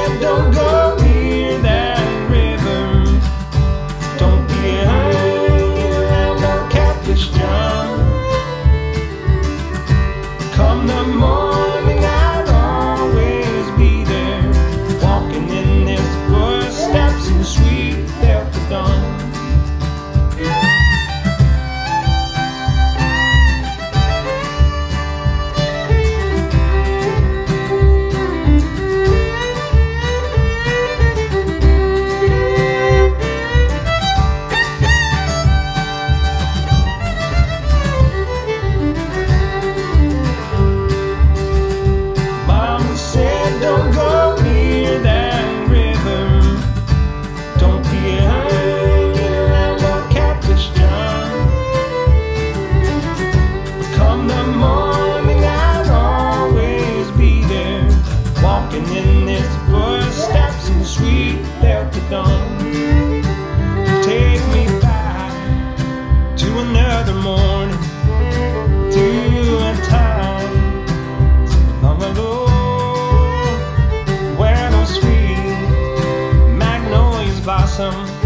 said don't go near that river. Don't be hanging around no catfish, John. Come the morning, I'll always be there, walking in his footsteps in the sweet Delta dawn. Don't go near that river. Don't be hanging around no catfish, John. Come the morning, I'll always be there, walking in his footsteps in the sweet Delta dawn. Take me back to another morning, to a time so long ago, blossom